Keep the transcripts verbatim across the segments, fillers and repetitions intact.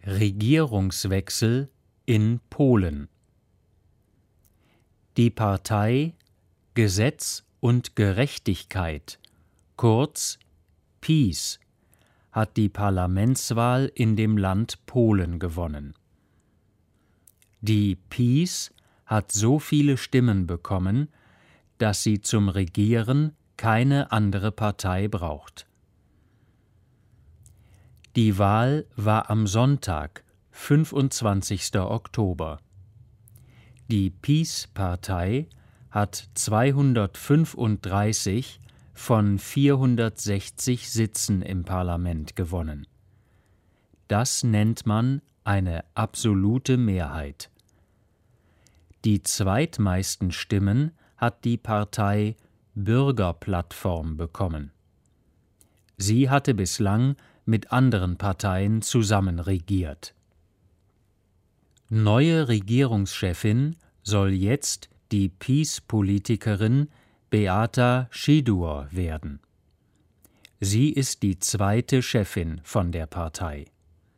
Regierungswechsel in Polen. Die Partei Gesetz und Gerechtigkeit, kurz PiS, hat die Parlamentswahl in dem Land Polen gewonnen. Die PiS hat so viele Stimmen bekommen, dass sie zum Regieren keine andere Partei braucht. Die Wahl war am Sonntag, fünfundzwanzigsten Oktober. Die PiS-Partei hat zweihundertfünfunddreißig von vierhundertsechzig Sitzen im Parlament gewonnen. Das nennt man eine absolute Mehrheit. Die zweitmeisten Stimmen hat die Partei Bürgerplattform bekommen. Sie hatte bislang mit anderen Parteien zusammen regiert. Neue Regierungschefin soll jetzt die PiS-Politikerin Beata Szydło werden. Sie ist die zweite Chefin von der Partei.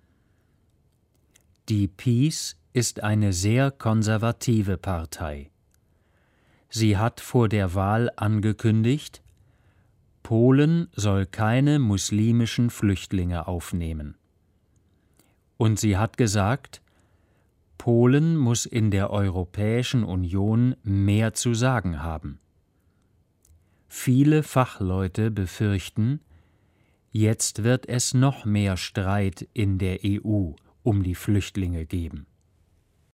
Die PiS ist eine sehr konservative Partei. Sie hat vor der Wahl angekündigt, Polen soll keine muslimischen Flüchtlinge aufnehmen. Und sie hat gesagt, Polen muss in der Europäischen Union mehr zu sagen haben. Viele Fachleute befürchten, jetzt wird es noch mehr Streit in der E U um die Flüchtlinge geben.